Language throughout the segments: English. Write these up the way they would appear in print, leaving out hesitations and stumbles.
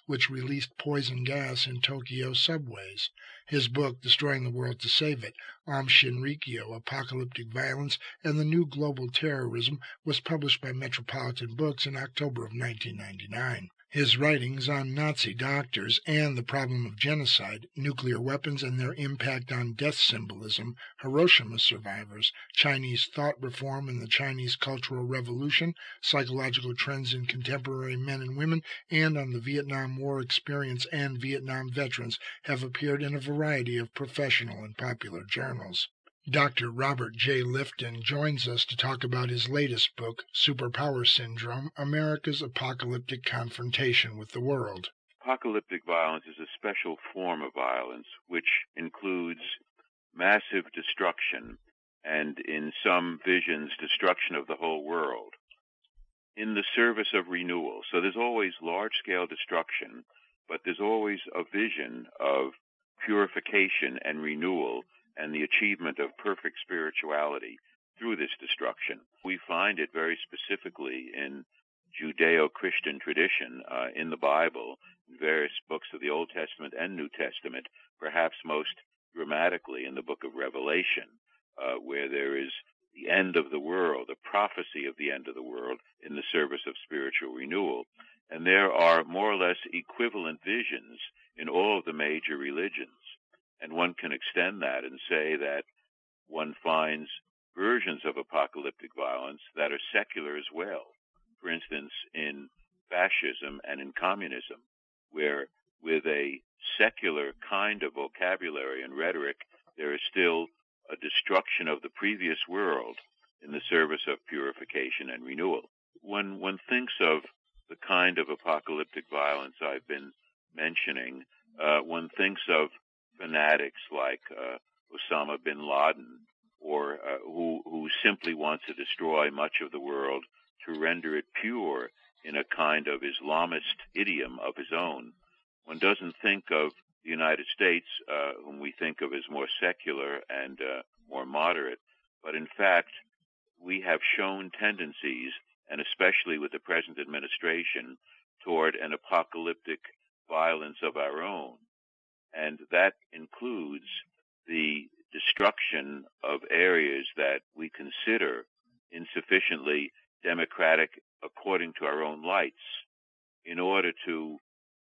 which released poison gas in Tokyo subways. His book, Destroying the World to Save It, Aum Shinrikyo, Apocalyptic Violence and the New Global Terrorism, was published by Metropolitan Books in October of 1999. His writings on Nazi doctors and the problem of genocide, nuclear weapons and their impact on death symbolism, Hiroshima survivors, Chinese thought reform and the Chinese Cultural Revolution, psychological trends in contemporary men and women, and on the Vietnam War experience and Vietnam veterans have appeared in a variety of professional and popular journals. Dr. Robert J. Lifton joins us to talk about his latest book, Superpower Syndrome, America's Apocalyptic Confrontation with the World. Apocalyptic violence is a special form of violence which includes massive destruction and, in some visions, destruction of the whole world in the service of renewal. So there's always large-scale destruction, but there's always a vision of purification and renewal and the achievement of perfect spirituality through this destruction. We find it very specifically in Judeo-Christian tradition, in the Bible, in various books of the Old Testament and New Testament, perhaps most dramatically in the book of Revelation, where there is the end of the world, the prophecy of the end of the world in the service of spiritual renewal. And there are more or less equivalent visions in all of the major religions. And one can extend that and say that one finds versions of apocalyptic violence that are secular as well. For instance, in fascism and in communism, where with a secular kind of vocabulary and rhetoric, there is still a destruction of the previous world in the service of purification and renewal. When one thinks of the kind of apocalyptic violence I've been mentioning, one thinks of fanatics like Osama bin Laden, or who simply want to destroy much of the world to render it pure in a kind of Islamist idiom of his own. One doesn't think of the United States, whom we think of as more secular and more moderate, but in fact, we have shown tendencies, and especially with the present administration, toward an apocalyptic violence of our own. And that includes the destruction of areas that we consider insufficiently democratic according to our own lights, in order to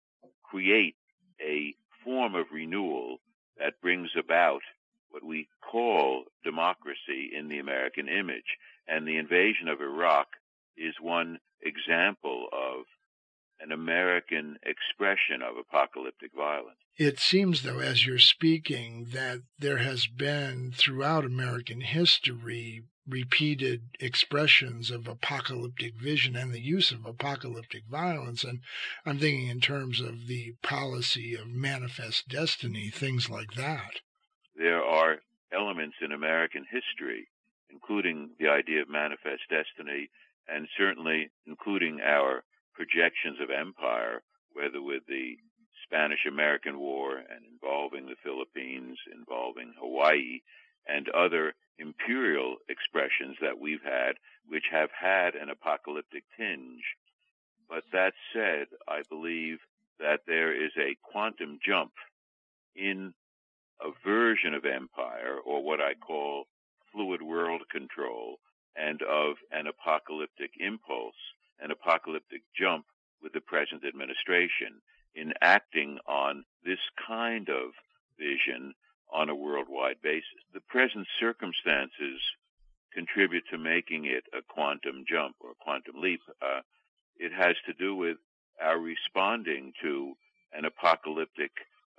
create a form of renewal that brings about what we call democracy in the American image. And the invasion of Iraq is one example of an American expression of apocalyptic violence. It seems, though, as you're speaking, that there has been, throughout American history, repeated expressions of apocalyptic vision and the use of apocalyptic violence. And I'm thinking in terms of the policy of manifest destiny, things like that. There are elements in American history, including the idea of manifest destiny, and certainly including our projections of empire, whether with the Spanish-American War and involving the Philippines, involving Hawaii, and other imperial expressions that we've had, which have had an apocalyptic tinge. But that said, I believe that there is a quantum jump in a version of empire, or what I call fluid world control, and of an apocalyptic impulse, an apocalyptic jump with the present administration in acting on this kind of vision on a worldwide basis. The present circumstances contribute to making it a quantum jump or a quantum leap. It has to do with our responding to an apocalyptic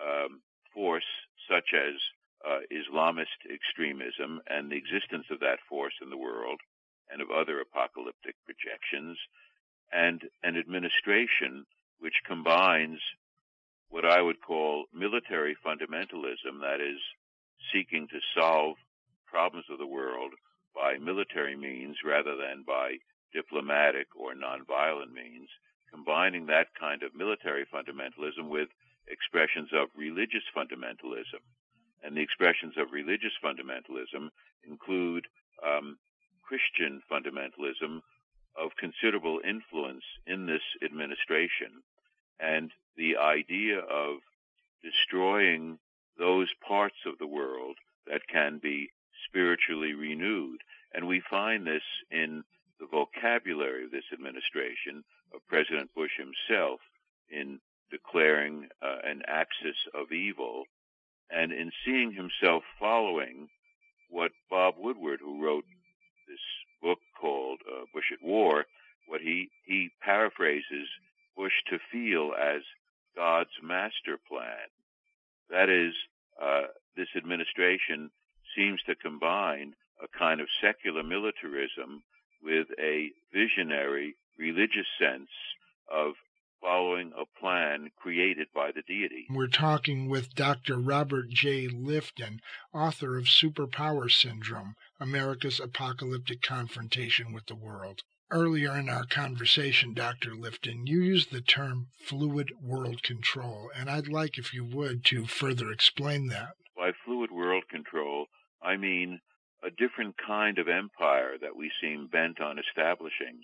force such as Islamist extremism and the existence of that force in the world and of other apocalyptic projections, and an administration which combines what I would call military fundamentalism, that is, seeking to solve problems of the world by military means rather than by diplomatic or nonviolent means, combining that kind of military fundamentalism with expressions of religious fundamentalism. And the expressions of religious fundamentalism include Christian fundamentalism of considerable influence in this administration. And the idea of destroying those parts of the world that can be spiritually renewed. And we find this in the vocabulary of this administration, of President Bush himself, in declaring an axis of evil, and in seeing himself following what Bob Woodward, who wrote this book called Bush at War, what he paraphrases Bush to feel as God's master plan. That is, this administration seems to combine a kind of secular militarism with a visionary religious sense of following a plan created by the deity. We're talking with Dr. Robert J. Lifton, author of Superpower Syndrome, America's Apocalyptic Confrontation with the World. Earlier in our conversation, Dr. Lifton, you used the term fluid world control, and I'd like, if you would, to further explain that. By fluid world control, I mean a different kind of empire that we seem bent on establishing.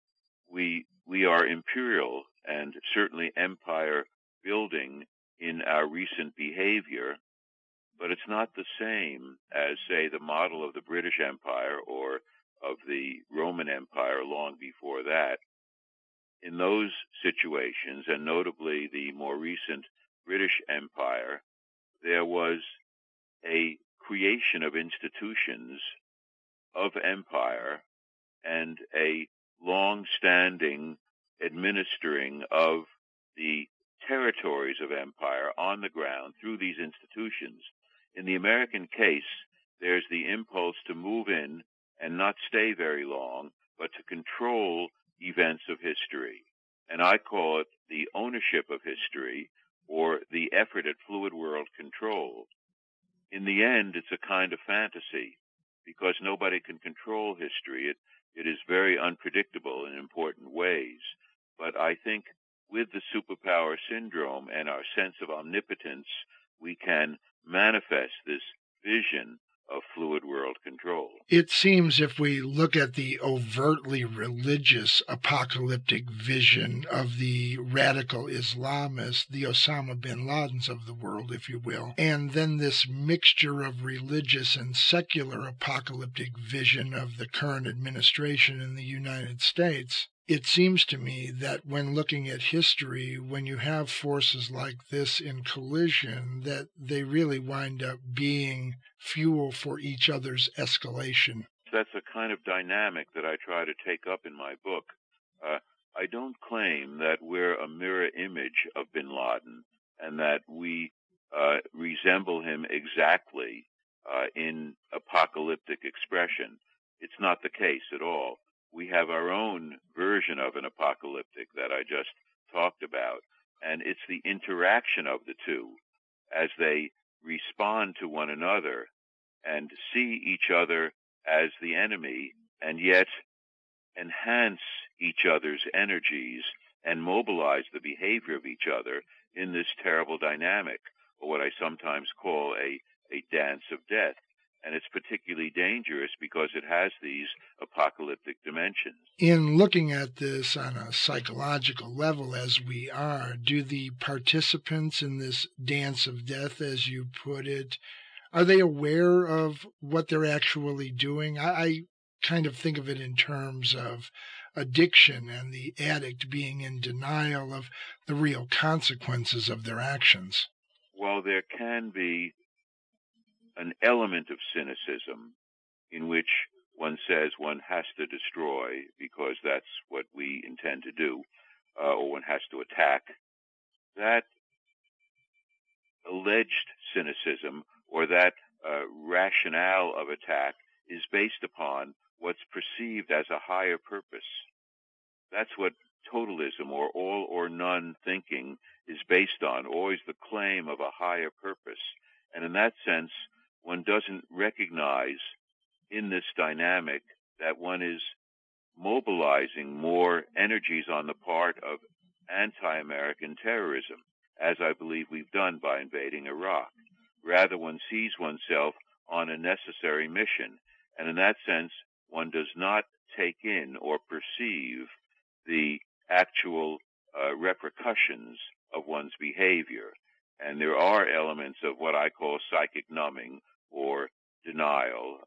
We are imperial and certainly empire building in our recent behavior, but it's not the same as, say, the model of the British Empire or of the Roman Empire long before that. In those situations, and notably the more recent British Empire, there was a creation of institutions of empire and a long-standing administering of the territories of empire on the ground through these institutions. In the American case, there's the impulse to move in and not stay very long, but to control events of history. And I call it the ownership of history, or the effort at fluid world control. In the end, it's a kind of fantasy, because nobody can control history. It is very unpredictable in important ways. But I think with the superpower syndrome and our sense of omnipotence, we can manifest this vision of fluid world control. It seems, if we look at the overtly religious apocalyptic vision of the radical Islamists, the Osama bin Ladens of the world, if you will, and then this mixture of religious and secular apocalyptic vision of the current administration in the United States, it seems to me that when looking at history, when you have forces like this in collision, that they really wind up being fuel for each other's escalation. That's a kind of dynamic that I try to take up in my book. I don't claim that we're a mirror image of bin Laden and that we resemble him exactly in apocalyptic expression. It's not the case at all. We have our own version of an apocalyptic that I just talked about, and it's the interaction of the two as they respond to one another and see each other as the enemy and yet enhance each other's energies and mobilize the behavior of each other in this terrible dynamic, or what I sometimes call a dance of death. And it's particularly dangerous because it has these apocalyptic dimensions. In looking at this on a psychological level, as we are, do the participants in this dance of death, as you put it, are they aware of what they're actually doing? I kind of think of it in terms of addiction and the addict being in denial of the real consequences of their actions. Well, there can be an element of cynicism in which one says one has to destroy because that's what we intend to do, or one has to attack. That alleged cynicism or that rationale of attack is based upon what's perceived as a higher purpose. That's what totalism or all or none thinking is based on, always the claim of a higher purpose. And in that sense, one doesn't recognize in this dynamic that one is mobilizing more energies on the part of anti-American terrorism, as I believe we've done by invading Iraq. Rather, one sees oneself on a necessary mission, and in that sense, one does not take in or perceive the actual repercussions of one's behavior. And there are elements of what I call psychic numbing or denial,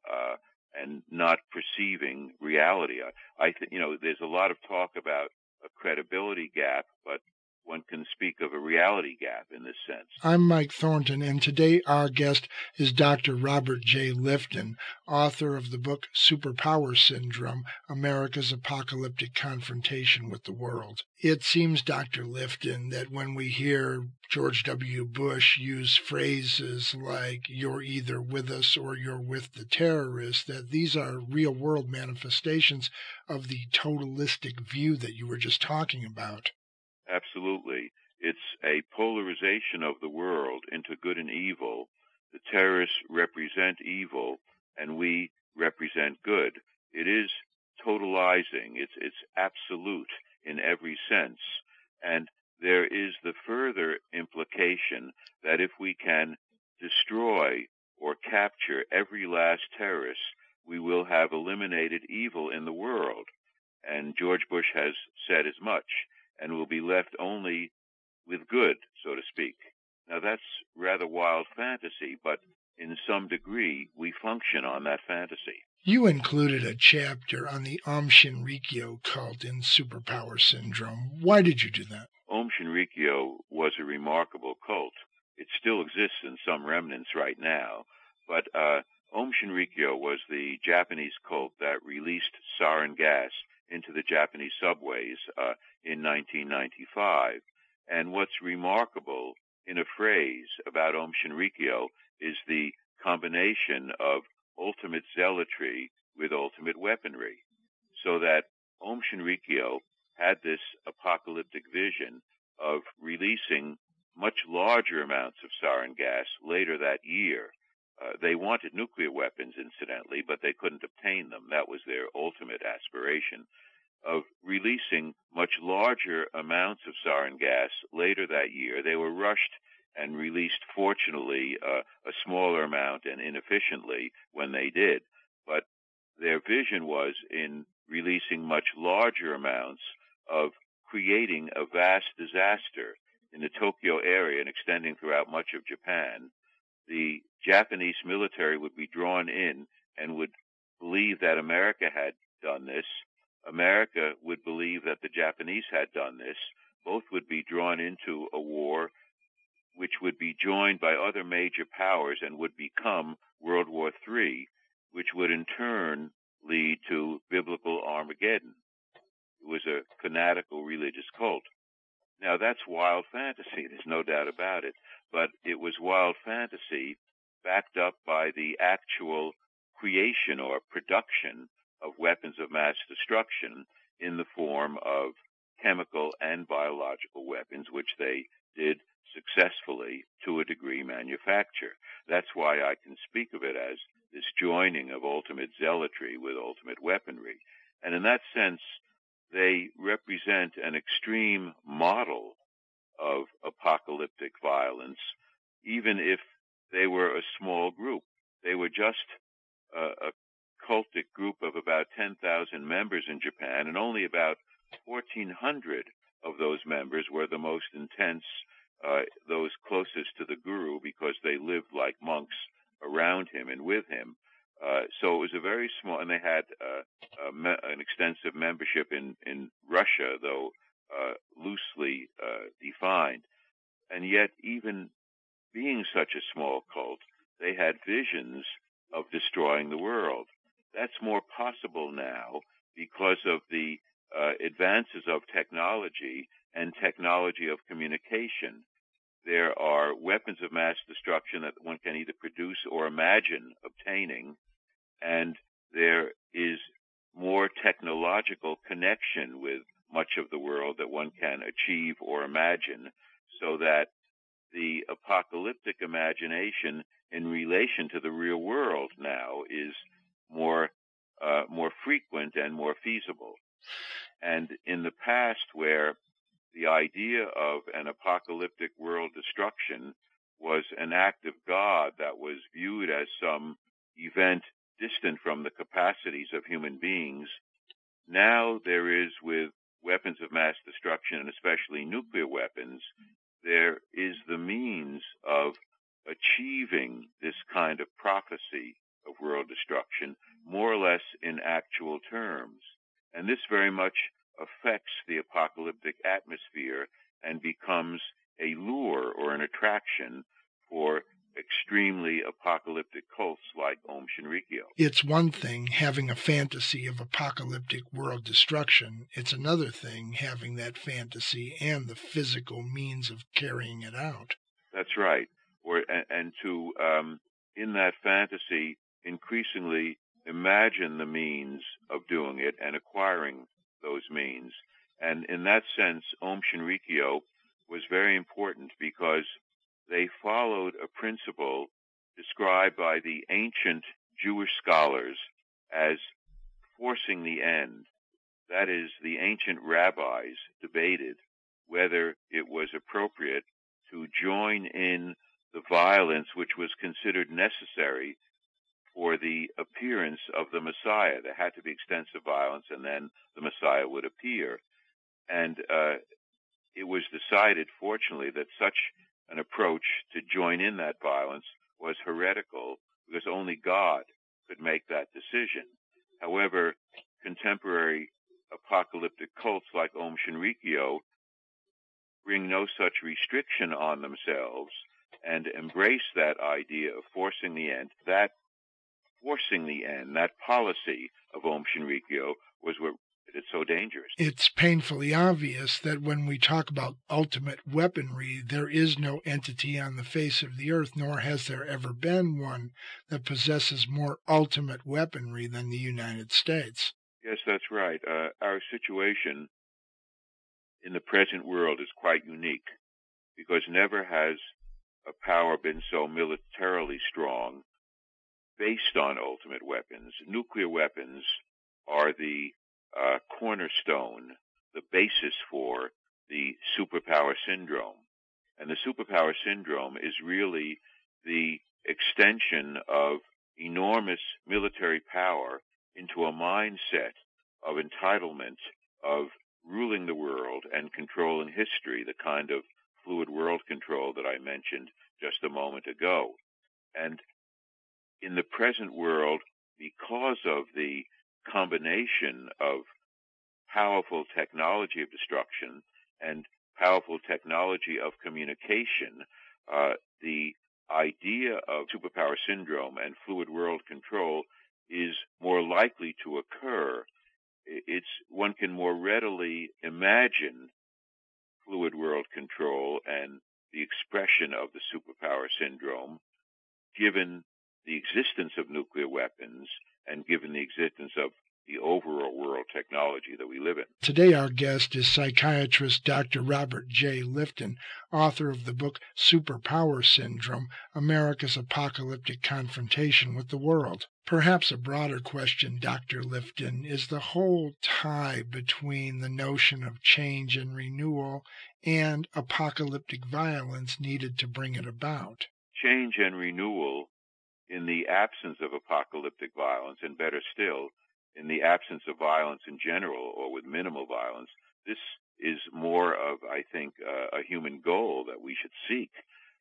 and not perceiving reality. There's a lot of talk about a credibility gap, but one can speak of a reality gap in this sense. I'm Mike Thornton, and today our guest is Dr. Robert J. Lifton, author of the book Superpower Syndrome, America's Apocalyptic Confrontation with the World. It seems, Dr. Lifton, that when we hear George W. Bush use phrases like, "you're either with us or you're with the terrorists," that these are real-world manifestations of the totalistic view that you were just talking about. Absolutely. It's a polarization of the world into good and evil. The terrorists represent evil, and we represent good. It is totalizing. It's absolute in every sense. And there is the further implication that if we can destroy or capture every last terrorist, we will have eliminated evil in the world. And George Bush has said as much, and will be left only with good, so to speak. Now, that's rather wild fantasy, but in some degree, we function on that fantasy. You included a chapter on the Aum Shinrikyo cult in Superpower Syndrome. Why did you do that? Aum Shinrikyo was a remarkable cult. It still exists in some remnants right now, but Aum Shinrikyo was the Japanese cult that released sarin gas into the Japanese subways in 1995. And what's remarkable in a phrase about Aum Shinrikyo is the combination of ultimate zealotry with ultimate weaponry. So that Aum Shinrikyo had this apocalyptic vision of releasing much larger amounts of sarin gas later that year. They wanted nuclear weapons, incidentally, but they couldn't obtain them. That was their ultimate aspiration, of releasing much larger amounts of sarin gas later that year. They were rushed and released, fortunately, a smaller amount and inefficiently when they did. But their vision was in releasing much larger amounts of creating a vast disaster in the Tokyo area and extending throughout much of Japan. The Japanese military would be drawn in and would believe that America had done this. America would believe that the Japanese had done this. Both would be drawn into a war which would be joined by other major powers and would become World War III, which would in turn lead to biblical Armageddon. It was a fanatical religious cult. Now, that's wild fantasy. There's no doubt about it. But it was wild fantasy backed up by the actual creation or production of weapons of mass destruction in the form of chemical and biological weapons, which they did successfully, to a degree, manufacture. That's why I can speak of it as this joining of ultimate zealotry with ultimate weaponry. And in that sense, they represent an extreme model of apocalyptic violence, even if they were a small group. They were just a cultic group of about 10,000 members in Japan, and only about 1,400 of those members were the most intense, those closest to the guru, because they lived like monks around him and with him. So it was a very small, and they had an extensive membership in Russia, though loosely defined. And yet, even being such a small cult, they had visions of destroying the world. That's more possible now because of the advances of technology and technology of communication. There are weapons of mass destruction that one can either produce or imagine obtaining, and there is more technological connection with much of the world that one can achieve or imagine, so that the apocalyptic imagination in relation to the real world now is more frequent and more feasible. And in the past, where the idea of an apocalyptic world destruction was an act of God that was viewed as some event distant from the capacities of human beings, now there is, with weapons of mass destruction, and especially nuclear weapons, there is the means of achieving this kind of prophecy of world destruction more or less in actual terms. And this very much affects the apocalyptic atmosphere and becomes a lure or an attraction for extremely apocalyptic cults like Aum Shinrikyo. It's one thing having a fantasy of apocalyptic world destruction. It's another thing having that fantasy and the physical means of carrying it out. That's right. And to, in that fantasy, increasingly imagine the means of doing it and acquiring those means. And in that sense, Aum Shinrikyo was very important because they followed a principle described by the ancient Jewish scholars as forcing the end. That is, the ancient rabbis debated whether it was appropriate to join in the violence which was considered necessary for the appearance of the Messiah. There had to be extensive violence, and then the Messiah would appear. And it was decided, fortunately, that such an approach to join in that violence was heretical because only God could make that decision. However, contemporary apocalyptic cults like Aum Shinrikyo bring no such restriction on themselves and embrace that idea of forcing the end. That forcing the end, that policy of Aum Shinrikyo was what made it so dangerous. It's painfully obvious that when we talk about ultimate weaponry, there is no entity on the face of the earth, nor has there ever been one that possesses more ultimate weaponry than the United States. Yes, that's right. Our situation in the present world is quite unique because never has a power been so militarily strong based on ultimate weapons. Nuclear weapons are the cornerstone, the basis for the superpower syndrome. And the superpower syndrome is really the extension of enormous military power into a mindset of entitlement, of ruling the world and controlling history, the kind of fluid world control that I mentioned just a moment ago. And in the present world, because of the combination of powerful technology of destruction and powerful technology of communication, the idea of superpower syndrome and fluid world control is more likely to occur. One can more readily imagine fluid world control and the expression of the superpower syndrome given the existence of nuclear weapons and given the existence of the overall world technology that we live in. Today our guest is psychiatrist Dr. Robert J. Lifton, author of the book Superpower Syndrome, America's Apocalyptic Confrontation with the World. Perhaps a broader question, Dr. Lifton, is the whole tie between the notion of change and renewal and apocalyptic violence needed to bring it about. Change and renewal in the absence of apocalyptic violence, and better still, in the absence of violence in general or with minimal violence, this is more of, I think, a human goal that we should seek.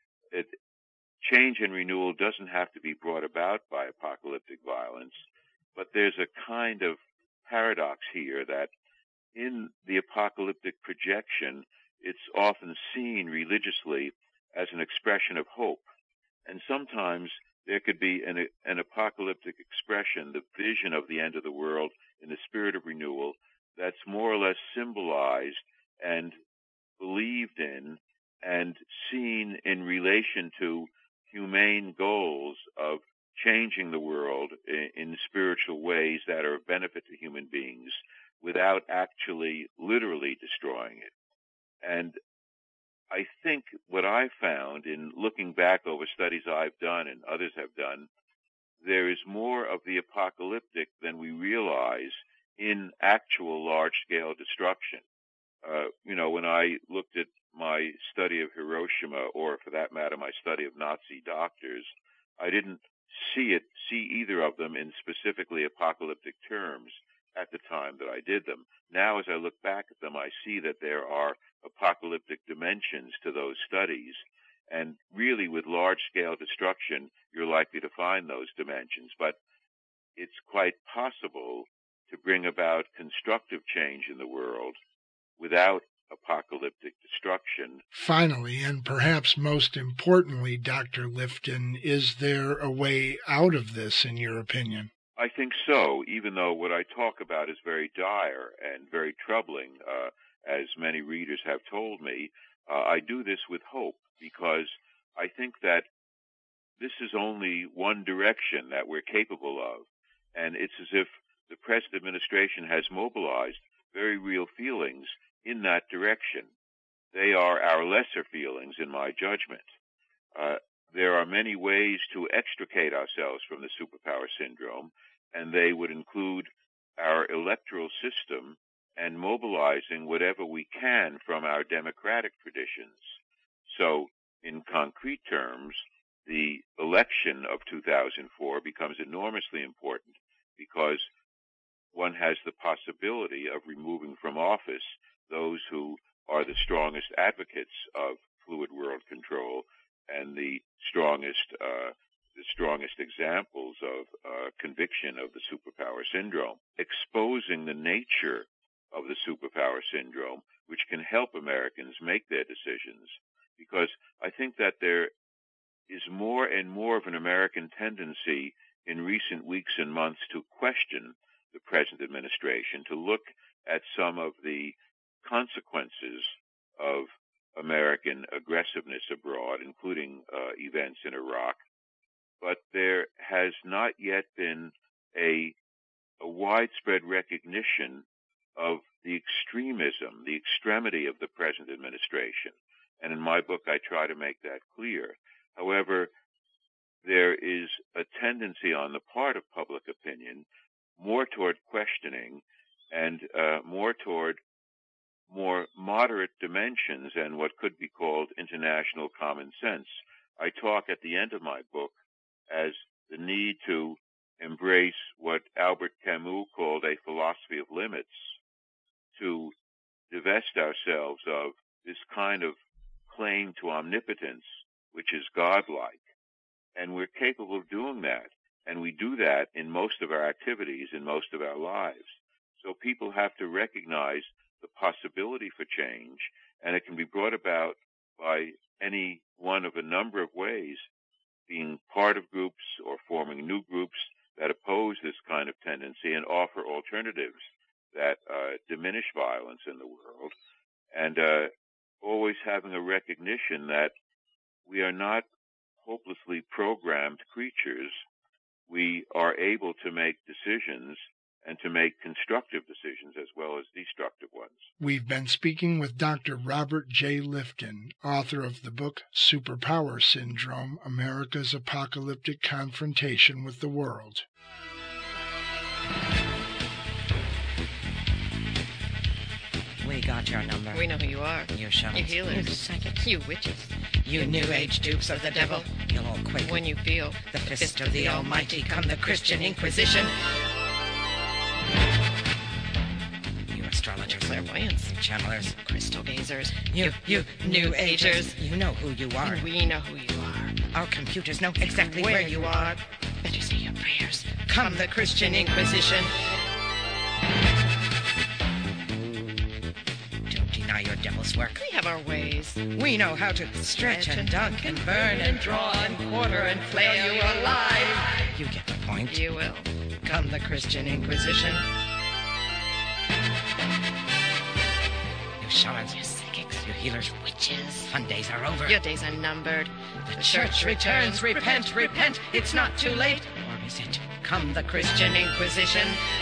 Change and renewal doesn't have to be brought about by apocalyptic violence, but there's a kind of paradox here that in the apocalyptic projection, it's often seen religiously as an expression of hope. And sometimes there could be an apocalyptic expression, the vision of the end of the world in the spirit of renewal, that's more or less symbolized and believed in and seen in relation to humane goals of changing the world in spiritual ways that are of benefit to human beings without actually literally destroying it. And I think what I found in looking back over studies I've done and others have done, there is more of the apocalyptic than we realize in actual large-scale destruction. When I looked at my study of Hiroshima, or for that matter, my study of Nazi doctors, I didn't see either of them in specifically apocalyptic terms. at the time that I did them. Now, as I look back at them, I see that there are apocalyptic dimensions to those studies. And really, with large-scale destruction, you're likely to find those dimensions. But it's quite possible to bring about constructive change in the world without apocalyptic destruction. Finally, and perhaps most importantly, Dr. Lifton, is there a way out of this, in your opinion? I think so, even though what I talk about is very dire and very troubling, as many readers have told me. I do this with hope, because I think that this is only one direction that we're capable of, and it's as if the present administration has mobilized very real feelings in that direction. They are our lesser feelings, in my judgment. There are many ways to extricate ourselves from the superpower syndrome, and they would include our electoral system and mobilizing whatever we can from our democratic traditions. So, in concrete terms, the election of 2004 becomes enormously important because one has the possibility of removing from office those who are the strongest advocates of fluid world control and the strongest examples of conviction of the superpower syndrome, exposing the nature of the superpower syndrome, which can help Americans make their decisions. Because I think that there is more and more of an American tendency in recent weeks and months to question the present administration, to look at some of the consequences of American aggressiveness abroad, including events in Iraq. But there has not yet been a widespread recognition of the extremism, the extremity of the present administration. And in my book, I try to make that clear. However, there is a tendency on the part of public opinion more toward questioning and more toward more moderate dimensions and what could be called international common sense. I talk at the end of my book as the need to embrace what Albert Camus called a philosophy of limits, to divest ourselves of this kind of claim to omnipotence, which is godlike. And we're capable of doing that. And we do that in most of our activities, in most of our lives. So people have to recognize the possibility for change, and it can be brought about by any one of a number of ways, being part of groups or forming new groups that oppose this kind of tendency and offer alternatives that diminish violence in the world, and always having a recognition that we are not hopelessly programmed creatures. We are able to make decisions and to make constructive decisions as well as destructive ones. We've been speaking with Dr. Robert J. Lifton, author of the book Superpower Syndrome, America's Apocalyptic Confrontation with the World. We got your number. We know who you are. You shamans. You healers. You psychics. You witches. You New Age dupes of the devil. You'll all quake when you feel the fist of the Almighty come the Christian Inquisition. You astrologers. Clairvoyants. You channelers. Crystal gazers. You New Agers. You know who you are. And we know who you are. Our computers know exactly where you are. Better say your prayers. Come the Christian Inquisition. Don't deny your devil's work. We have our ways. We know how to stretch and dunk and burn and draw and quarter and flail you alive. You get the point. You will. Come the Christian Inquisition. You shamans. You psychics. You healers. Witches. Fun days are over. Your days are numbered. The church returns. Repent, repent. It's not too late. Or is it? Come the Christian Inquisition.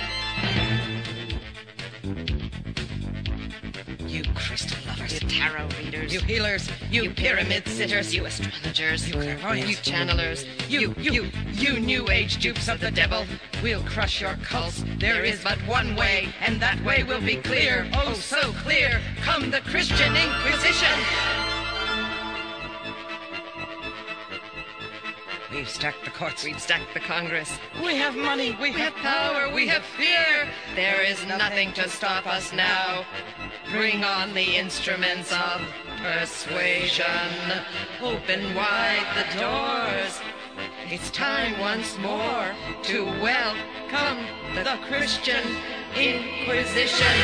You crystal lovers. You tarot readers. You healers. You pyramid sitters. You astrologers. You clairvoyants. You channelers. You New Age dupes of the devil. We'll crush your cults. There is but one way, and that way will be clear. Oh, so clear. Come the Christian Inquisition. We've stacked the courts. We've stacked the Congress. We have money. We have power. We have fear. There is nothing to stop us now. Bring on the instruments of persuasion. Open wide the doors. It's time once more to welcome the Christian Inquisition.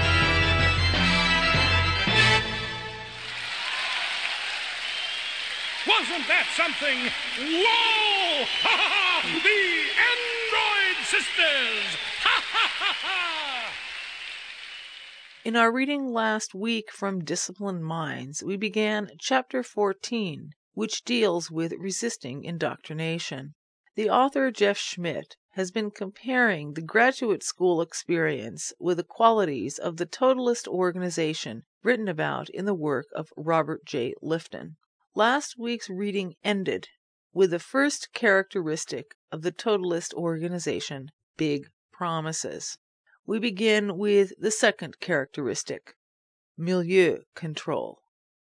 Wasn't that something? Whoa! Ha ha ha! The Android Sisters! Ha ha ha ha! In our reading last week from Disciplined Minds, we began Chapter 14, which deals with resisting indoctrination. The author, Jeff Schmidt, has been comparing the graduate school experience with the qualities of the totalist organization written about in the work of Robert J. Lifton. Last week's reading ended with the first characteristic of the totalist organization, big promises. We begin with the second characteristic, milieu control.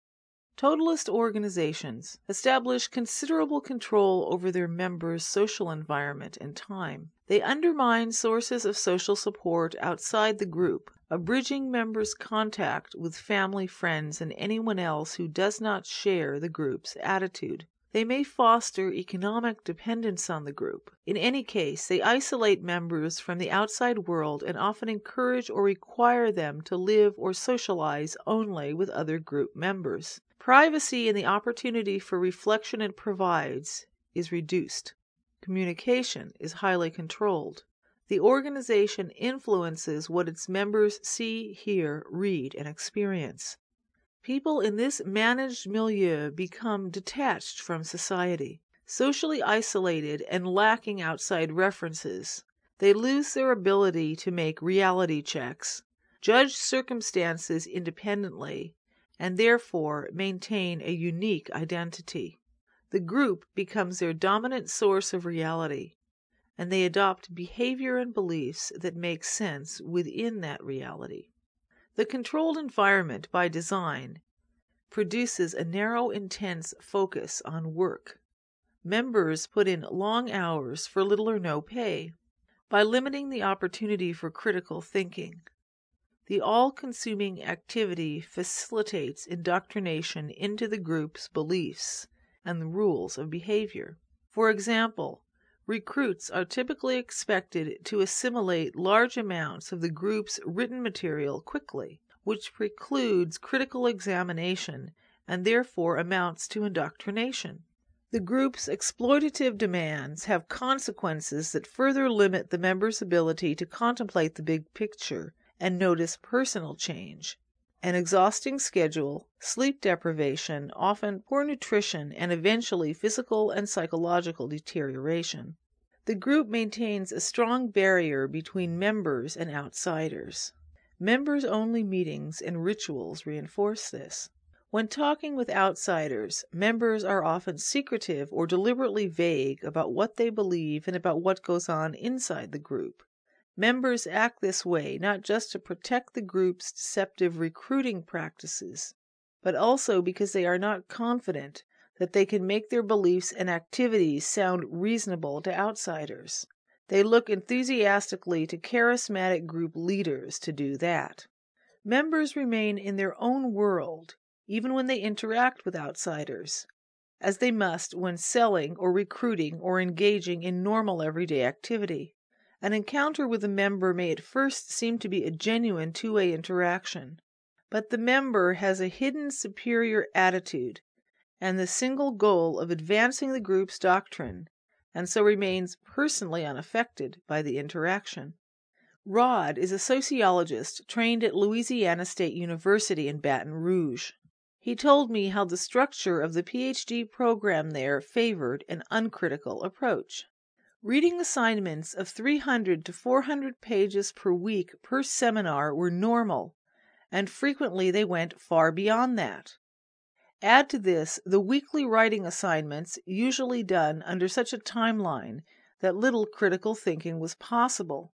Totalist organizations establish considerable control over their members' social environment and time. They undermine sources of social support outside the group, abridging members' contact with family, friends, and anyone else who does not share the group's attitude. They may foster economic dependence on the group. In any case, they isolate members from the outside world and often encourage or require them to live or socialize only with other group members. Privacy and the opportunity for reflection it provides is reduced. Communication is highly controlled. The organization influences what its members see, hear, read, and experience. People in this managed milieu become detached from society, socially isolated and lacking outside references. They lose their ability to make reality checks, judge circumstances independently, and therefore maintain a unique identity. The group becomes their dominant source of reality, and they adopt behavior and beliefs that make sense within that reality. The controlled environment, by design, produces a narrow, intense focus on work. Members put in long hours for little or no pay. By limiting the opportunity for critical thinking, the all-consuming activity facilitates indoctrination into the group's beliefs and the rules of behavior. For example, recruits are typically expected to assimilate large amounts of the group's written material quickly, which precludes critical examination and therefore amounts to indoctrination. The group's exploitative demands have consequences that further limit the members' ability to contemplate the big picture and notice personal change. An exhausting schedule, sleep deprivation, often poor nutrition, and eventually physical and psychological deterioration. The group maintains a strong barrier between members and outsiders. Members-only meetings and rituals reinforce this. When talking with outsiders, members are often secretive or deliberately vague about what they believe and about what goes on inside the group. Members act this way not just to protect the group's deceptive recruiting practices, but also because they are not confident that they can make their beliefs and activities sound reasonable to outsiders. They look enthusiastically to charismatic group leaders to do that. Members remain in their own world, even when they interact with outsiders, as they must when selling or recruiting or engaging in normal everyday activity. An encounter with a member may at first seem to be a genuine two-way interaction, but the member has a hidden superior attitude and the single goal of advancing the group's doctrine, and so remains personally unaffected by the interaction. Rod is a sociologist trained at Louisiana State University in Baton Rouge. He told me how the structure of the PhD program there favored an uncritical approach. Reading assignments of 300 to 400 pages per week per seminar were normal, and frequently they went far beyond that. Add to this the weekly writing assignments, usually done under such a timeline that little critical thinking was possible.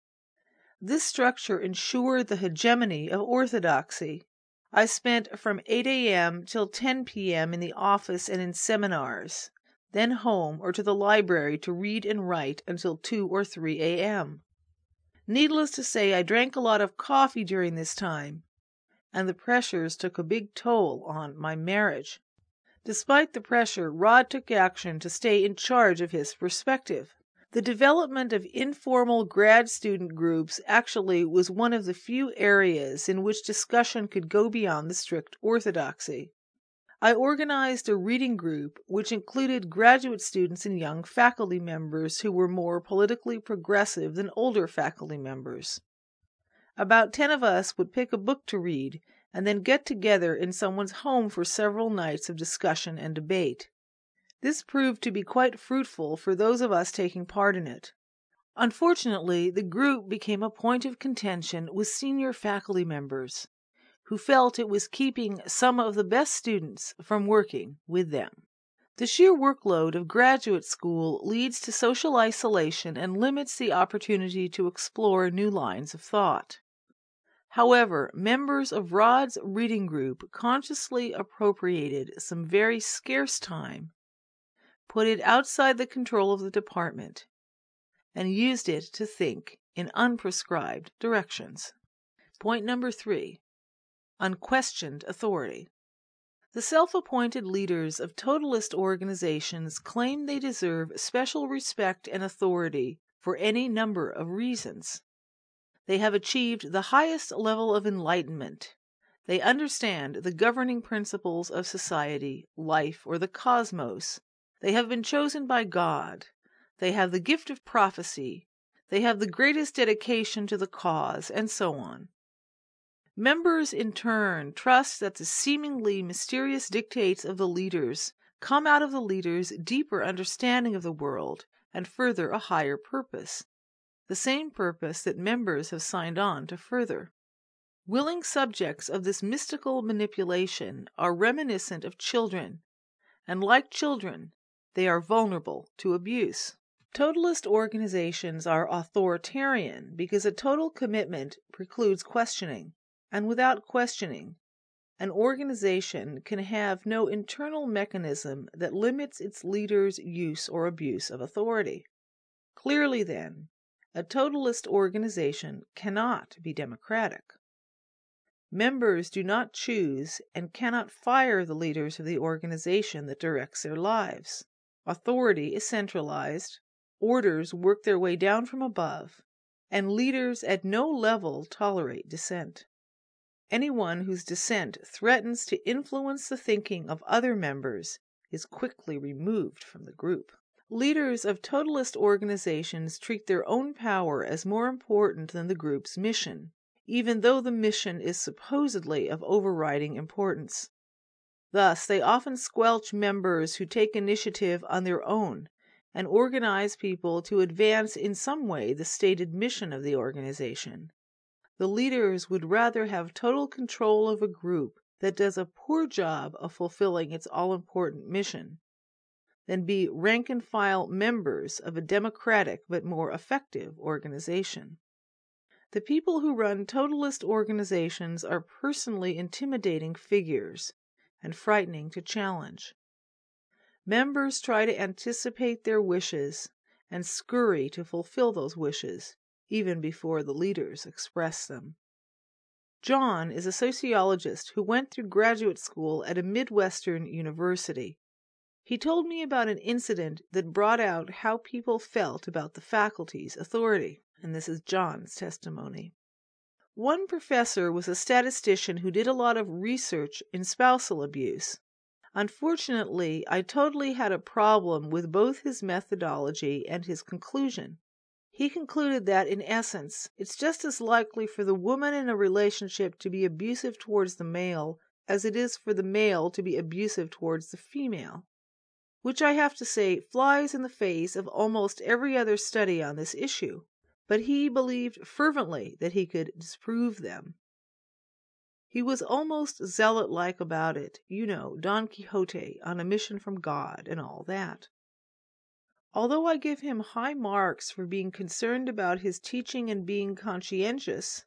This structure ensured the hegemony of orthodoxy. I spent from 8 a.m. till 10 p.m. in the office and in seminars. then home or to the library to read and write until 2 or 3 a.m. Needless to say, I drank a lot of coffee during this time, and the pressures took a big toll on my marriage. Despite the pressure, Rod took action to stay in charge of his perspective. The development of informal grad student groups actually was one of the few areas in which discussion could go beyond the strict orthodoxy. I organized a reading group which included graduate students and young faculty members who were more politically progressive than older faculty members. About 10 of us would pick a book to read and then get together in someone's home for several nights of discussion and debate. This proved to be quite fruitful for those of us taking part in it. Unfortunately, the group became a point of contention with senior faculty members, who felt it was keeping some of the best students from working with them. The sheer workload of graduate school leads to social isolation and limits the opportunity to explore new lines of thought. However, members of Rod's reading group consciously appropriated some very scarce time, put it outside the control of the department, and used it to think in unprescribed directions. Point number 3. Unquestioned authority. The self-appointed leaders of totalist organizations claim they deserve special respect and authority for any number of reasons. They have achieved the highest level of enlightenment. They understand the governing principles of society, life, or the cosmos. They have been chosen by God. They have the gift of prophecy. They have the greatest dedication to the cause, and so on. Members, in turn, trust that the seemingly mysterious dictates of the leaders come out of the leaders' deeper understanding of the world and further a higher purpose, the same purpose that members have signed on to further. Willing subjects of this mystical manipulation are reminiscent of children, and like children, they are vulnerable to abuse. Totalist organizations are authoritarian because a total commitment precludes questioning. And without questioning, an organization can have no internal mechanism that limits its leaders' use or abuse of authority. Clearly, then, a totalist organization cannot be democratic. Members do not choose and cannot fire the leaders of the organization that directs their lives. Authority is centralized, orders work their way down from above, and leaders at no level tolerate dissent. Anyone whose dissent threatens to influence the thinking of other members is quickly removed from the group. Leaders of totalist organizations treat their own power as more important than the group's mission, even though the mission is supposedly of overriding importance. Thus, they often squelch members who take initiative on their own and organize people to advance in some way the stated mission of the organization. The leaders would rather have total control of a group that does a poor job of fulfilling its all-important mission than be rank-and-file members of a democratic but more effective organization. The people who run totalist organizations are personally intimidating figures and frightening to challenge. Members try to anticipate their wishes and scurry to fulfill those wishes, even before the leaders express them. John is a sociologist who went through graduate school at a Midwestern university. He told me about an incident that brought out how people felt about the faculty's authority, and this is John's testimony. One professor was a statistician who did a lot of research in spousal abuse. Unfortunately, I totally had a problem with both his methodology and his conclusion. He concluded that, in essence, it's just as likely for the woman in a relationship to be abusive towards the male as it is for the male to be abusive towards the female, which I have to say flies in the face of almost every other study on this issue, but he believed fervently that he could disprove them. He was almost zealot-like about it, Don Quixote on a mission from God and all that. Although I give him high marks for being concerned about his teaching and being conscientious,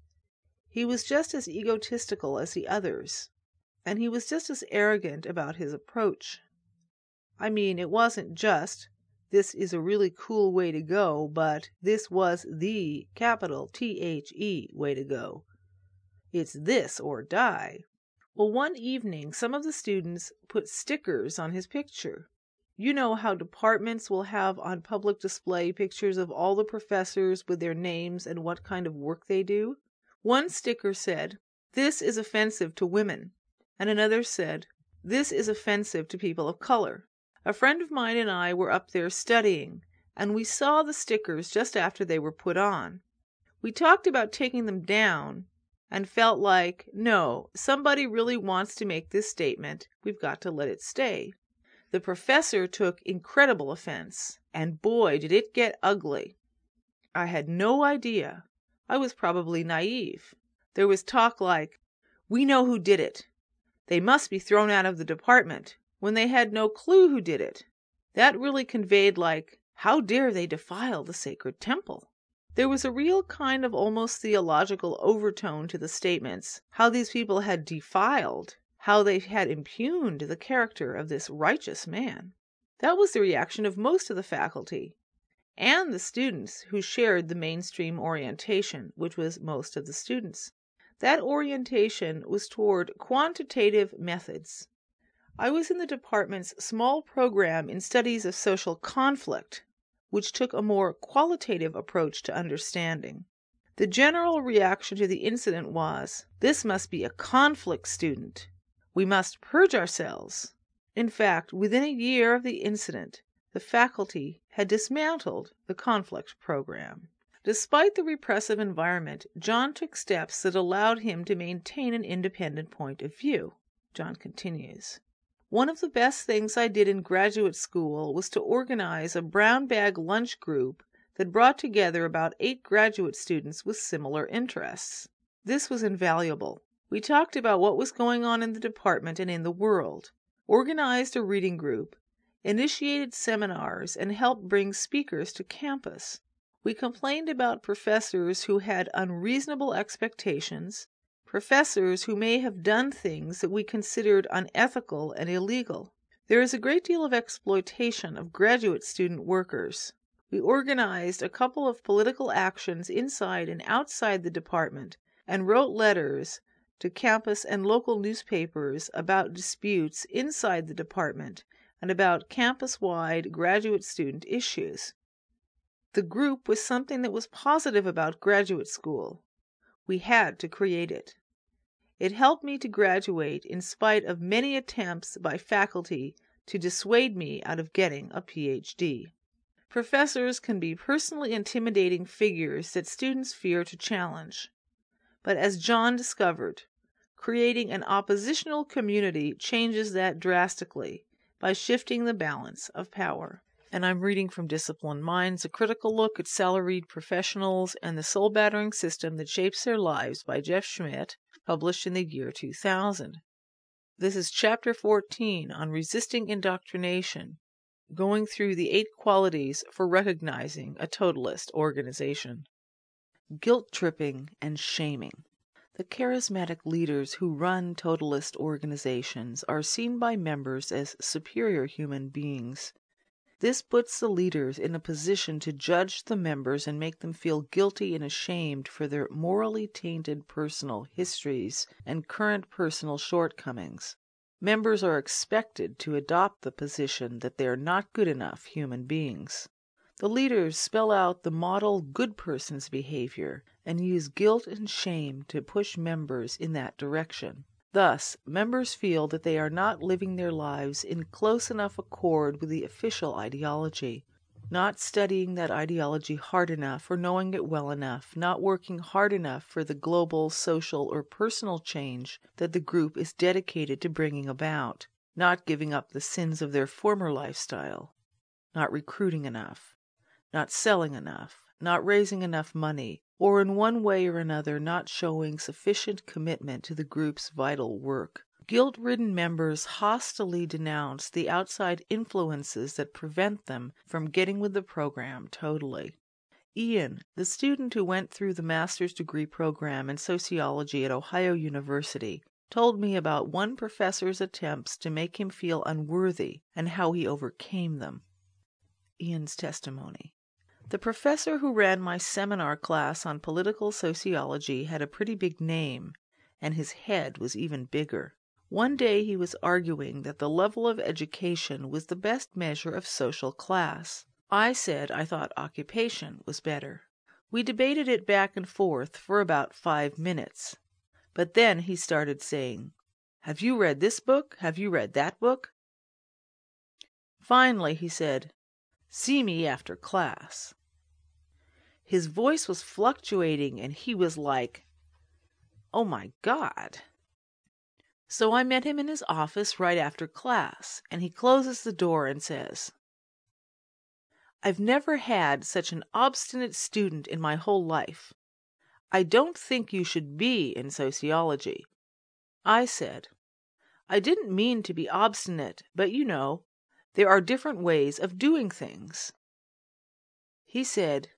he was just as egotistical as the others, and he was just as arrogant about his approach. I mean, it wasn't just, this is a really cool way to go, but this was the capital THE way to go. It's this or die. Well, one evening, some of the students put stickers on his picture. You know how departments will have on public display pictures of all the professors with their names and what kind of work they do? One sticker said, "This is offensive to women," and another said, "This is offensive to people of color." A friend of mine and I were up there studying, and we saw the stickers just after they were put on. We talked about taking them down, and felt like, no, somebody really wants to make this statement, we've got to let it stay. The professor took incredible offense, and boy, did it get ugly. I had no idea. I was probably naive. There was talk like, "We know who did it. They must be thrown out of the department," when they had no clue who did it. That really conveyed like, how dare they defile the sacred temple? There was a real kind of almost theological overtone to the statements, how these people had defiled, how they had impugned the character of this righteous man. That was the reaction of most of the faculty, and the students who shared the mainstream orientation, which was most of the students. That orientation was toward quantitative methods. I was in the department's small program in studies of social conflict, which took a more qualitative approach to understanding. The general reaction to the incident was, this must be a conflict student. We must purge ourselves. In fact, within a year of the incident, the faculty had dismantled the conflict program. Despite the repressive environment, John took steps that allowed him to maintain an independent point of view. John continues. One of the best things I did in graduate school was to organize a brown bag lunch group that brought together about 8 graduate students with similar interests. This was invaluable. We talked about what was going on in the department and in the world, organized a reading group, initiated seminars, and helped bring speakers to campus. We complained about professors who had unreasonable expectations, professors who may have done things that we considered unethical and illegal. There is a great deal of exploitation of graduate student workers. We organized a couple of political actions inside and outside the department and wrote letters to campus and local newspapers about disputes inside the department and about campus-wide graduate student issues. The group was something that was positive about graduate school. We had to create it. It helped me to graduate in spite of many attempts by faculty to dissuade me out of getting a PhD. Professors can be personally intimidating figures that students fear to challenge. But as John discovered, creating an oppositional community changes that drastically by shifting the balance of power. And I'm reading from Disciplined Minds, a critical look at salaried professionals and the soul-battering system that shapes their lives by Jeff Schmidt, published in the year 2000. This is Chapter 14 on Resisting Indoctrination, going through the 8 qualities for recognizing a totalist organization. Guilt-tripping and shaming. The charismatic leaders who run totalist organizations are seen by members as superior human beings. This puts the leaders in a position to judge the members and make them feel guilty and ashamed for their morally tainted personal histories and current personal shortcomings. Members are expected to adopt the position that they are not good enough human beings. The leaders spell out the model good person's behavior and use guilt and shame to push members in that direction. Thus, members feel that they are not living their lives in close enough accord with the official ideology, not studying that ideology hard enough or knowing it well enough, not working hard enough for the global, social, or personal change that the group is dedicated to bringing about, not giving up the sins of their former lifestyle, not recruiting enough, not selling enough, not raising enough money, or in one way or another not showing sufficient commitment to the group's vital work. Guilt-ridden members hostilely denounce the outside influences that prevent them from getting with the program totally. Ian, the student who went through the master's degree program in sociology at Ohio University, told me about one professor's attempts to make him feel unworthy and how he overcame them. Ian's testimony. The professor who ran my seminar class on political sociology had a pretty big name, and his head was even bigger. One day he was arguing that the level of education was the best measure of social class. I said I thought occupation was better. We debated it back and forth for about 5 minutes. But then he started saying, "Have you read this book? Have you read that book?" Finally he said, "See me after class." His voice was fluctuating, and he was like, "Oh my God." So I met him in his office right after class, and he closes the door and says, "I've never had such an obstinate student in my whole life. I don't think you should be in sociology." I said, "I didn't mean to be obstinate, but you know, there are different ways of doing things." He said,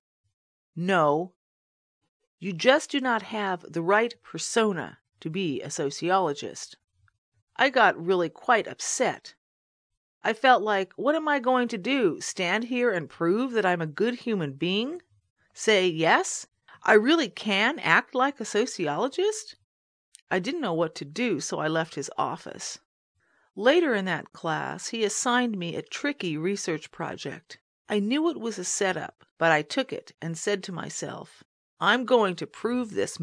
"No, you just do not have the right persona to be a sociologist." I got really quite upset. I felt like, what am I going to do? Stand here and prove that I'm a good human being? Say, yes, I really can act like a sociologist? I didn't know what to do, so I left his office. Later in that class, he assigned me a tricky research project. I knew it was a setup, but I took it and said to myself, I'm going to prove this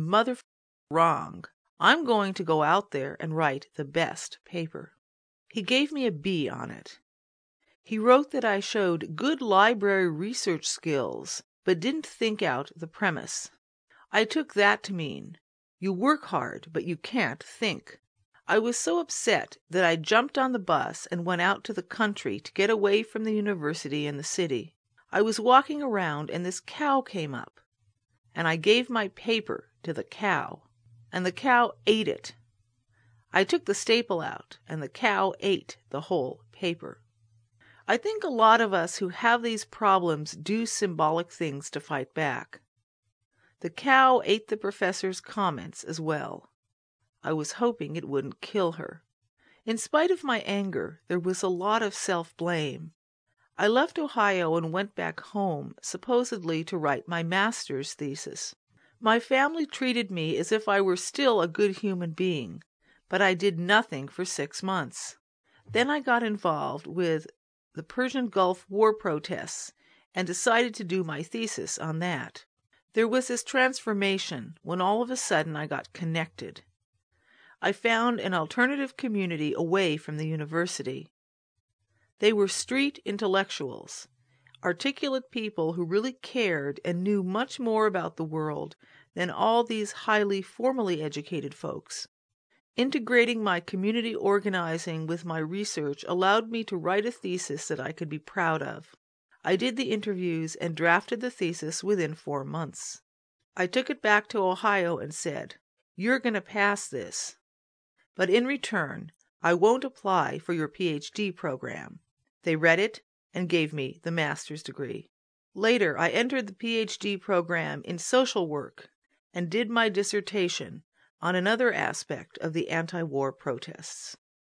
wrong. I'm going to go out there and write the best paper. He gave me a B on it. He wrote that I showed good library research skills, but didn't think out the premise. I took that to mean, you work hard, but you can't think. I was so upset that I jumped on the bus and went out to the country to get away from the university and the city. I was walking around and this cow came up, and I gave my paper to the cow, and the cow ate it. I took the staple out, and the cow ate the whole paper. I think a lot of us who have these problems do symbolic things to fight back. The cow ate the professor's comments as well. I was hoping it wouldn't kill her. In spite of my anger, there was a lot of self-blame. I left Ohio and went back home, supposedly to write my master's thesis. My family treated me as if I were still a good human being, but I did nothing for 6 months. Then I got involved with the Persian Gulf War protests and decided to do my thesis on that. There was this transformation when all of a sudden I got connected. I found an alternative community away from the university. They were street intellectuals, articulate people who really cared and knew much more about the world than all these highly formally educated folks. Integrating my community organizing with my research allowed me to write a thesis that I could be proud of. I did the interviews and drafted the thesis within 4 months. I took it back to Ohio and said, "You're going to pass this. But in return, I won't apply for your PhD program." They read it and gave me the master's degree. Later, I entered the PhD program in social work and did my dissertation on another aspect of the anti-war protests.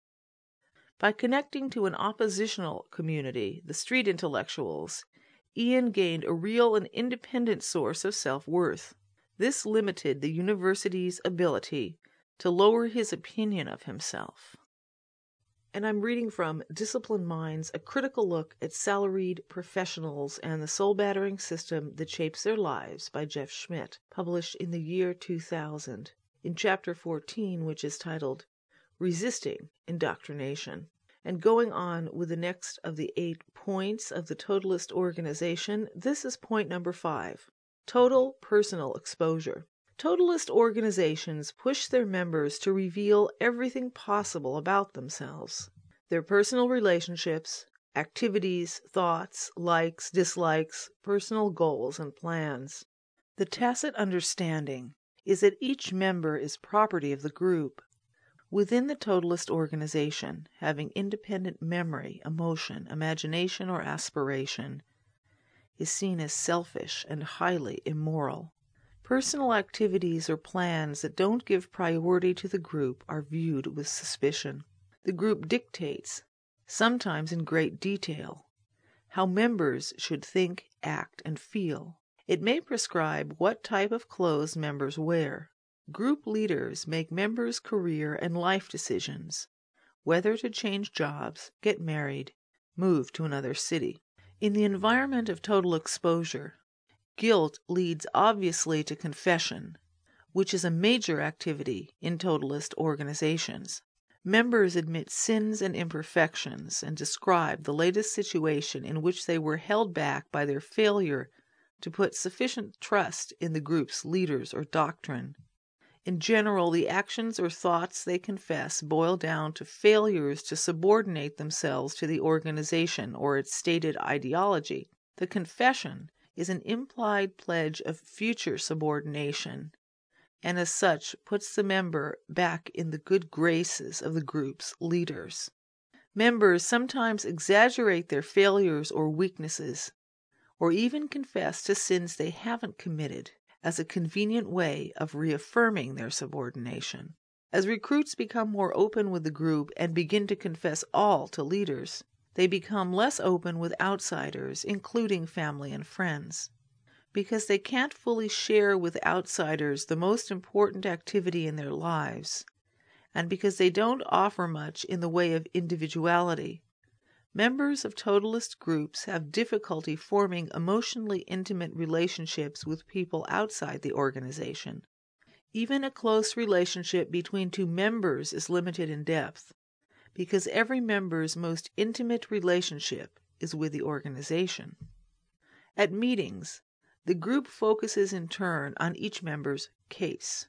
By connecting to an oppositional community, the street intellectuals, Ian gained a real and independent source of self-worth. This limited the university's ability to lower his opinion of himself. And I'm reading from Disciplined Minds, A Critical Look at Salaried Professionals and the Soul-Battering System That Shapes Their Lives by Jeff Schmidt, published in the year 2000, in Chapter 14, which is titled Resisting Indoctrination. And going on with the next of the 8 points of the Totalist Organization, this is point number 5, Total Personal Exposure. Totalist organizations push their members to reveal everything possible about themselves, their personal relationships, activities, thoughts, likes, dislikes, personal goals, and plans. The tacit understanding is that each member is property of the group. Within the Totalist organization, having independent memory, emotion, imagination, or aspiration is seen as selfish and highly immoral. Personal activities or plans that don't give priority to the group are viewed with suspicion. The group dictates, sometimes in great detail, how members should think, act, and feel. It may prescribe what type of clothes members wear. Group leaders make members' career and life decisions, whether to change jobs, get married, move to another city. In the environment of total exposure, guilt leads obviously to confession, which is a major activity in totalist organizations. Members admit sins and imperfections and describe the latest situation in which they were held back by their failure to put sufficient trust in the group's leaders or doctrine. In general, the actions or thoughts they confess boil down to failures to subordinate themselves to the organization or its stated ideology. The confession is an implied pledge of future subordination, and as such puts the member back in the good graces of the group's leaders. Members sometimes exaggerate their failures or weaknesses, or even confess to sins they haven't committed, as a convenient way of reaffirming their subordination. As recruits become more open with the group and begin to confess all to leaders, they become less open with outsiders, including family and friends. Because they can't fully share with outsiders the most important activity in their lives, and because they don't offer much in the way of individuality, members of totalist groups have difficulty forming emotionally intimate relationships with people outside the organization. Even a close relationship between two members is limited in depth, because every member's most intimate relationship is with the organization. At meetings, the group focuses in turn on each member's case.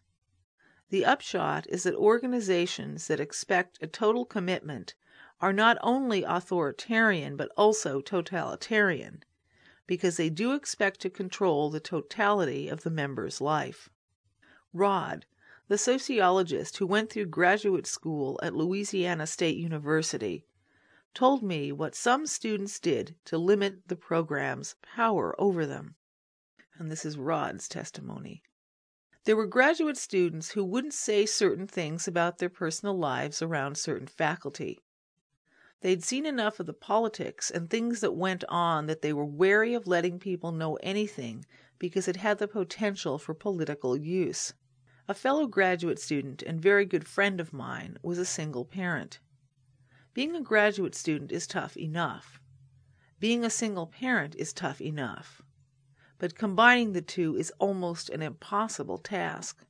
The upshot is that organizations that expect a total commitment are not only authoritarian but also totalitarian, because they do expect to control the totality of the member's life. Rod, the sociologist who went through graduate school at Louisiana State University, told me what some students did to limit the program's power over them. And this is Rod's testimony. There were graduate students who wouldn't say certain things about their personal lives around certain faculty. They'd seen enough of the politics and things that went on that they were wary of letting people know anything because it had the potential for political use. A fellow graduate student and very good friend of mine was a single parent. Being a graduate student is tough enough. Being a single parent is tough enough. But combining the two is almost an impossible task.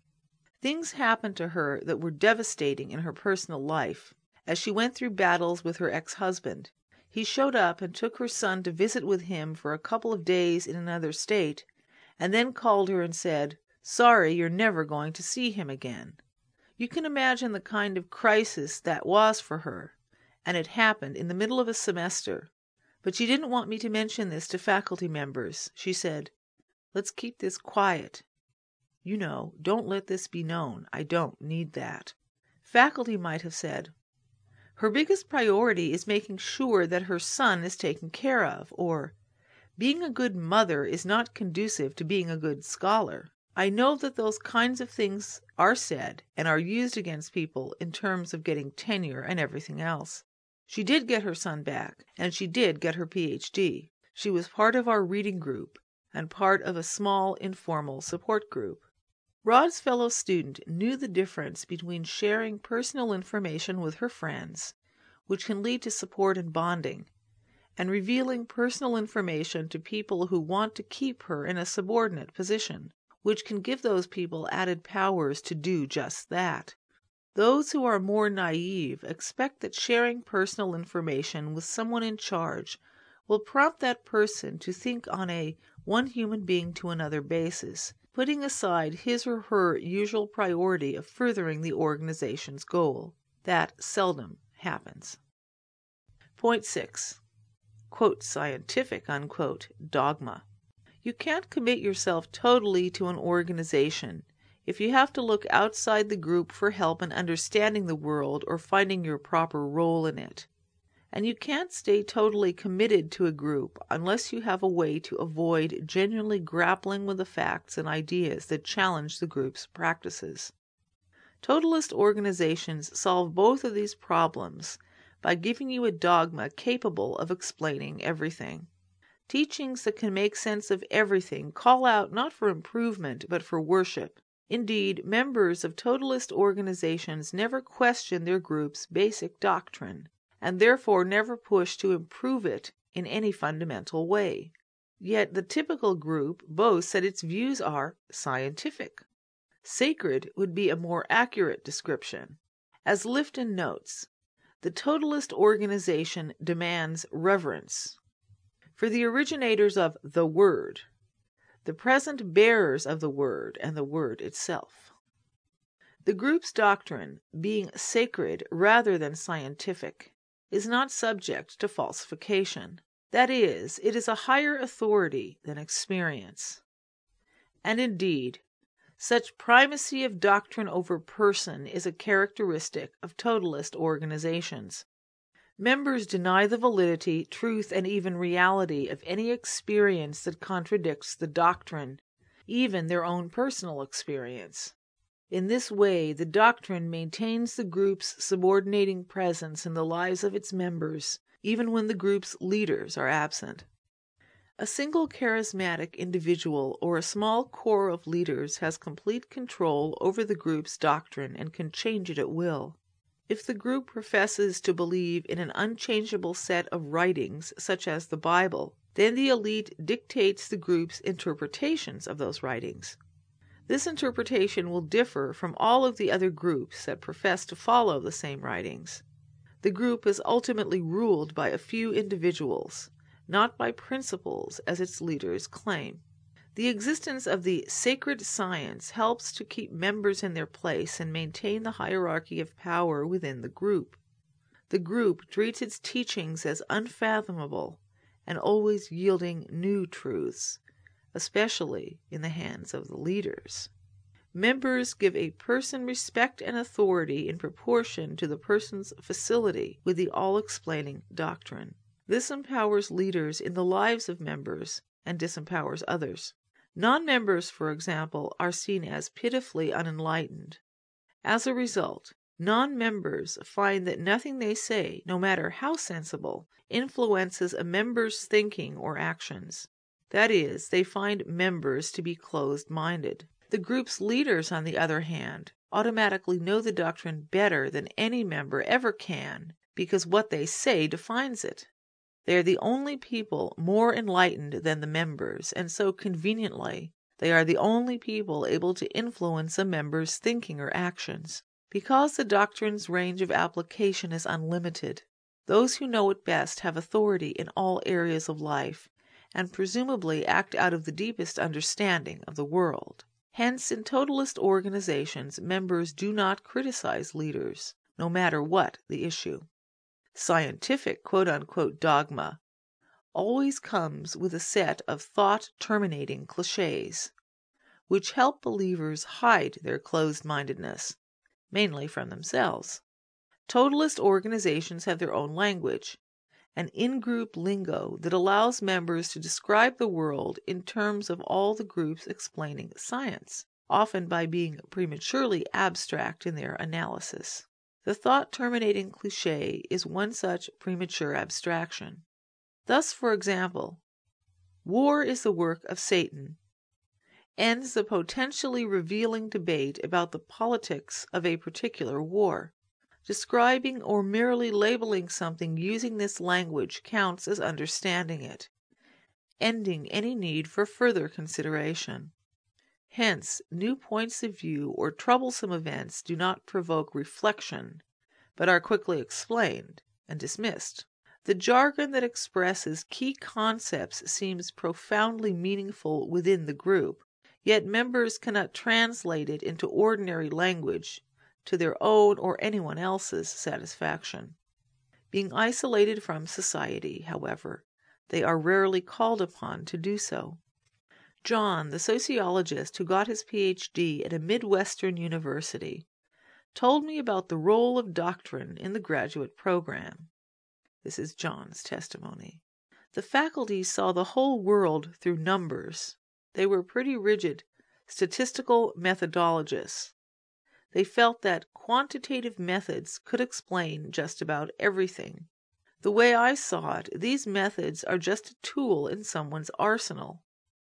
Things happened to her that were devastating in her personal life. As she went through battles with her ex-husband, he showed up and took her son to visit with him for a couple of days in another state, and then called her and said, "Sorry, you're never going to see him again." You can imagine the kind of crisis that was for her, and it happened in the middle of a semester. But she didn't want me to mention this to faculty members. She said, "Let's keep this quiet. You know, don't let this be known. I don't need that." Faculty might have said, "Her biggest priority is making sure that her son is taken care of," or, "Being a good mother is not conducive to being a good scholar." I know that those kinds of things are said and are used against people in terms of getting tenure and everything else. She did get her son back, and she did get her Ph.D. She was part of our reading group and part of a small informal support group. Rod's fellow student knew the difference between sharing personal information with her friends, which can lead to support and bonding, and revealing personal information to people who want to keep her in a subordinate position, which can give those people added powers to do just that. Those who are more naive expect that sharing personal information with someone in charge will prompt that person to think on a one human being to another basis, putting aside his or her usual priority of furthering the organization's goal. That seldom happens. Point 6. Quote, "scientific," unquote, dogma. You can't commit yourself totally to an organization if you have to look outside the group for help in understanding the world or finding your proper role in it. and you can't stay totally committed to a group unless you have a way to avoid genuinely grappling with the facts and ideas that challenge the group's practices. Totalist organizations solve both of these problems by giving you a dogma capable of explaining everything. Teachings that can make sense of everything call out not for improvement but for worship. Indeed, members of totalist organizations never question their group's basic doctrine, and therefore never push to improve it in any fundamental way. Yet the typical group boasts that its views are scientific. Sacred would be a more accurate description. As Lifton notes, the totalist organization demands reverence for the originators of the Word, the present bearers of the Word, and the Word itself. The group's doctrine, being sacred rather than scientific, is not subject to falsification. That is, it is a higher authority than experience. And indeed, such primacy of doctrine over person is a characteristic of totalist organizations. Members deny the validity, truth, and even reality of any experience that contradicts the doctrine, even their own personal experience. In this way, the doctrine maintains the group's subordinating presence in the lives of its members, even when the group's leaders are absent. A single charismatic individual or a small corps of leaders has complete control over the group's doctrine and can change it at will. If the group professes to believe in an unchangeable set of writings, such as the Bible, then the elite dictates the group's interpretations of those writings. This interpretation will differ from all of the other groups that profess to follow the same writings. The group is ultimately ruled by a few individuals, not by principles as its leaders claim. The existence of the sacred science helps to keep members in their place and maintain the hierarchy of power within the group. The group treats its teachings as unfathomable and always yielding new truths, especially in the hands of the leaders. Members give a person respect and authority in proportion to the person's facility with the all-explaining doctrine. This empowers leaders in the lives of members and disempowers others. Non-members, for example, are seen as pitifully unenlightened. As a result, non-members find that nothing they say, no matter how sensible, influences a member's thinking or actions. That is, they find members to be closed-minded. The group's leaders, on the other hand, automatically know the doctrine better than any member ever can, because what they say defines it. They are the only people more enlightened than the members, and so conveniently, they are the only people able to influence a member's thinking or actions. Because the doctrine's range of application is unlimited, those who know it best have authority in all areas of life, and presumably act out of the deepest understanding of the world. Hence, in totalist organizations, members do not criticize leaders, no matter what the issue. Scientific quote-unquote dogma always comes with a set of thought-terminating cliches, which help believers hide their closed-mindedness, mainly from themselves. Totalist organizations have their own language, an in-group lingo that allows members to describe the world in terms of all the groups explaining science, often by being prematurely abstract in their analysis. The thought-terminating cliché is one such premature abstraction. Thus, for example, war is the work of Satan ends the potentially revealing debate about the politics of a particular war. Describing or merely labeling something using this language counts as understanding it, ending any need for further consideration. Hence, new points of view or troublesome events do not provoke reflection, but are quickly explained and dismissed. The jargon that expresses key concepts seems profoundly meaningful within the group, yet members cannot translate it into ordinary language to their own or anyone else's satisfaction. Being isolated from society, however, they are rarely called upon to do so. John, the sociologist who got his Ph.D. at a Midwestern university, told me about the role of doctrine in the graduate program. This is John's testimony. The faculty saw the whole world through numbers. They were pretty rigid, statistical methodologists. They felt that quantitative methods could explain just about everything. The way I saw it, these methods are just a tool in someone's arsenal.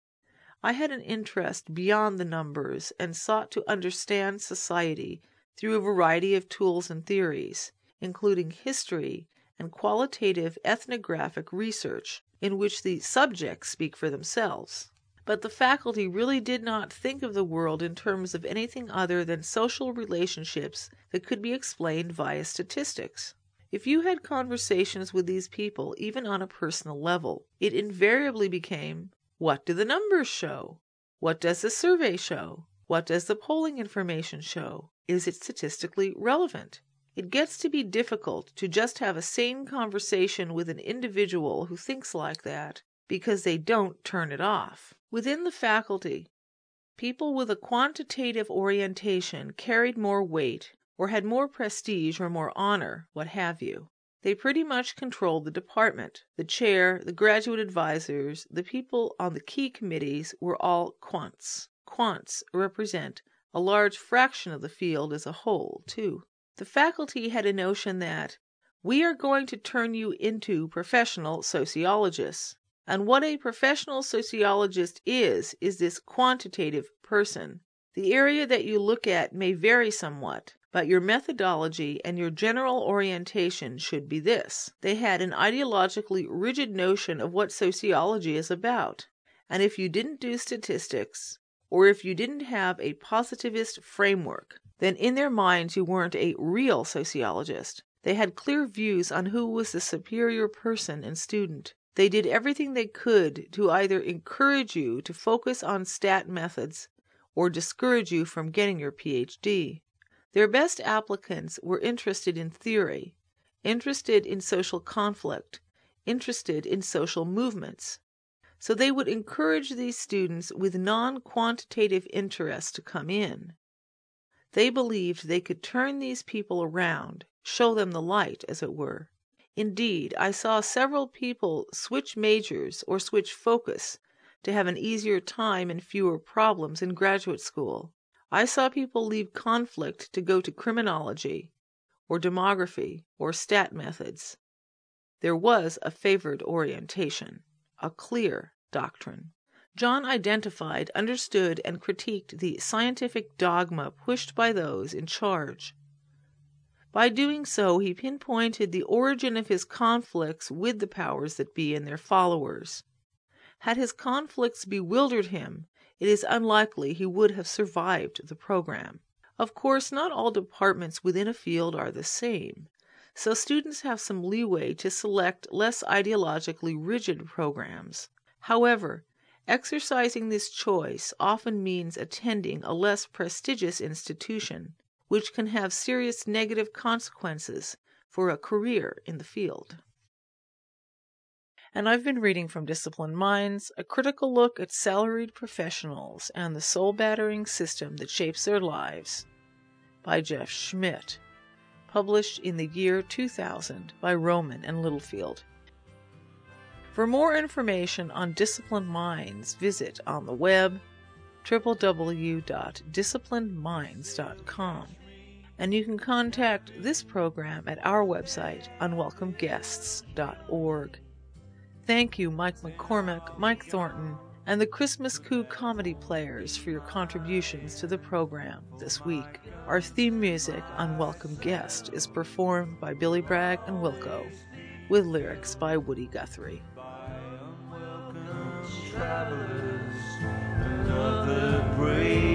I had an interest beyond the numbers and sought to understand society through a variety of tools and theories, including history and qualitative ethnographic research, in which the subjects speak for themselves. But the faculty really did not think of the world in terms of anything other than social relationships that could be explained via statistics. If you had conversations with these people, even on a personal level, it invariably became, what do the numbers show? What does the survey show? What does the polling information show? Is it statistically relevant? It gets to be difficult to just have a sane conversation with an individual who thinks like that, because they don't turn it off. Within the faculty, people with a quantitative orientation carried more weight, or had more prestige or more honor, what have you. They pretty much controlled the department. The chair, the graduate advisors, the people on the key committees were all quants. Quants represent a large fraction of the field as a whole, too. The faculty had a notion that we are going to turn you into professional sociologists. And what a professional sociologist is this quantitative person. The area that you look at may vary somewhat, but your methodology and your general orientation should be this. They had an ideologically rigid notion of what sociology is about. And if you didn't do statistics, or if you didn't have a positivist framework, then in their minds you weren't a real sociologist. They had clear views on who was the superior person and student. They did everything they could to either encourage you to focus on stat methods or discourage you from getting your PhD. Their best applicants were interested in theory, interested in social conflict, interested in social movements. So they would encourage these students with non-quantitative interests to come in. They believed they could turn these people around, show them the light, as it were. Indeed, I saw several people switch majors or switch focus to have an easier time and fewer problems in graduate school. I saw people leave conflict to go to criminology, or demography, or stat methods. There was a favored orientation, a clear doctrine. John identified, understood, and critiqued the scientific dogma pushed by those in charge. By doing so, he pinpointed the origin of his conflicts with the powers that be and their followers. Had his conflicts bewildered him, it is unlikely he would have survived the program. Of course, not all departments within a field are the same, so students have some leeway to select less ideologically rigid programs. However, exercising this choice often means attending a less prestigious institution, which can have serious negative consequences for a career in the field. And I've been reading from Disciplined Minds, a critical look at salaried professionals and the soul-battering system that shapes their lives, by Jeff Schmidt, published in the year 2000 by Rowman and Littlefield. For more information on Disciplined Minds, visit on the web www.disciplinedminds.com, and you can contact this program at our website, unwelcomeguests.org. Thank you, Mike McCormick, Mike Thornton, and the Christmas Coup Comedy Players for your contributions to the program this week. Our theme music, Unwelcome Guest, is performed by Billy Bragg and Wilco, with lyrics by Woody Guthrie. Another brave